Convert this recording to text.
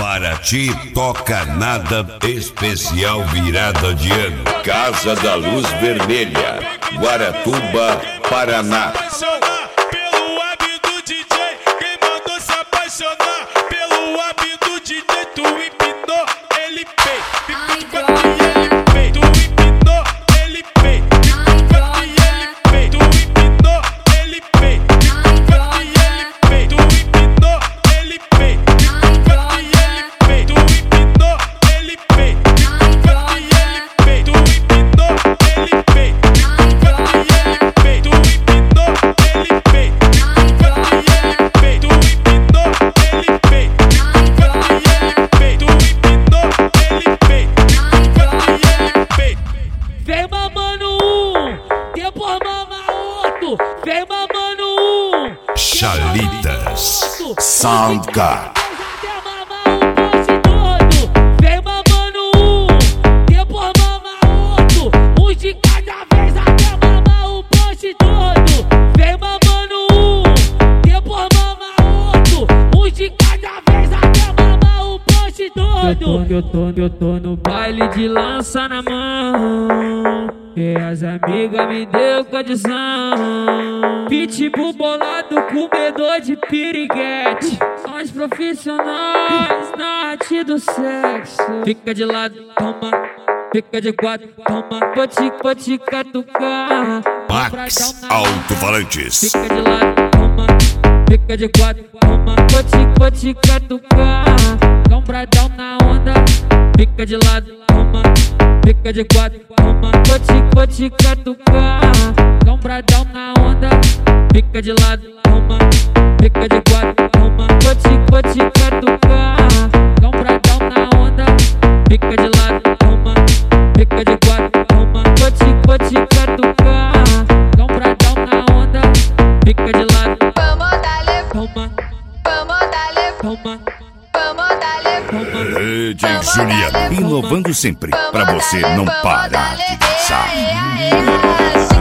Para ti toca nada especial virada de ano. Casa da Luz Vermelha, Guaratuba, Paraná. Pelo hábito do DJ, quem mandou se apaixonar? Pelo hábito do DJ, tu empinou, ele pei. Tu empinou, ele pei. Tu empinou, ele pei. Tu empinou, ele pei. Vem mamando um, depois mama outro. Vem mamando um, Chalitas Soundcar. Vem mamando um, depois mama outro. Um de cada vez até mamar o poste todo. Vem mamando um, depois mama outro. Um de cada vez até mamar o poste todo. Eu tô no baile de lança na mão, e as amigas me deu condição. Pitbull bolado, comedor de piriguete. Nós profissionais na arte do sexo. Fica de lado, toma. Fica de quatro, toma. Vou te catucar. Max Alto-Falantes. Fica de lado, toma. Fica de quatro, toma. Vou te catucar. Dá um bradão na onda. Fica de lado, toma. Fica de quatro, toma. Vou te catucar. Dá um bradão na onda. Fica de lado, toma. Fica de quatro, toma. Vou te catucar. Dá um bradão na onda. Fica de lado, toma. Fica de quatro, toma. Vou te catucar. Dá um bradão na onda. Fica de lado. Vamos darle, Toma, vamos darle, toma, vamos darle. toma. DJ Juliano, inovando sempre pra você não parar de dançar.